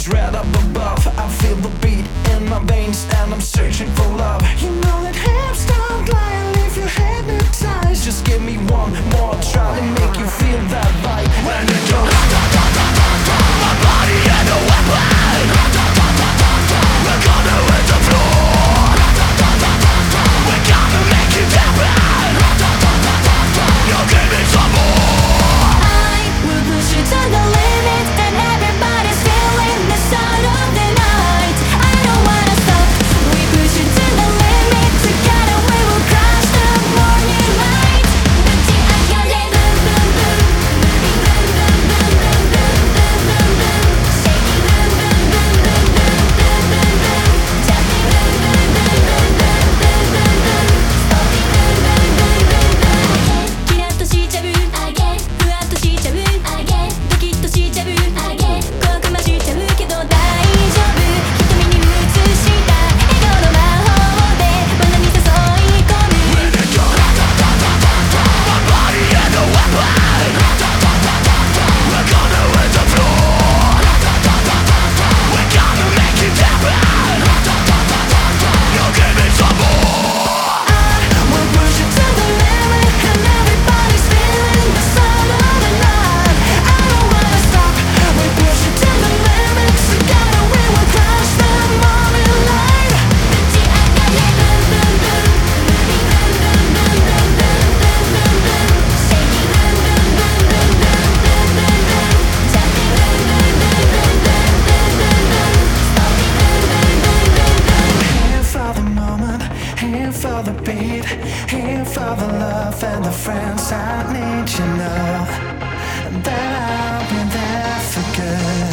is red up above. I feel the beat in my veins and I'm searching for love. You know that hips don't lie and leave you hypnotized. Just give me one more try to make you feel that vibe. When you go my body and a weapon, we're gonna hit the floor. We're gonna make it happen. You give me some more. I will push you to the limit, and everybody's feeling the sound of the night. I don't wanna stop. We push you to the limit. Together we will crush the morning light. Touching and yelling, boom boom boom, moving boom boom boom boom boom boom boom boom, shaking boom boom boom boom boom boom boom boom, jumping boom boom boom boom boom boom boom boom, stopping boom boom boom boom boom. キラッとしちゃう、ふわっとしちゃう、ドキッとしちゃう、怖くましちゃうけど大丈夫。瞳に映した笑顔の魔法で罠に誘い込む。 When it go my body and a weapon, we're gonna hit the floor. We're gonna make it happen. You give me some more. We'll push it to the limit and everybody's feeling the sound of the night. I don't wanna stop. We push it to the limit. Together we will crush the morning light. Touching and yelling, boom boom boom, moving boom boom boom boom boom boom boom boom, shaking boom boom boom boom boom boom boom boom, jumping boom boom boom boom boom boom boom boom, stopping boom boom boom boom boom. Here for the moment, here for the beat, here for the love and the friends I need. You know that I'll be there for good.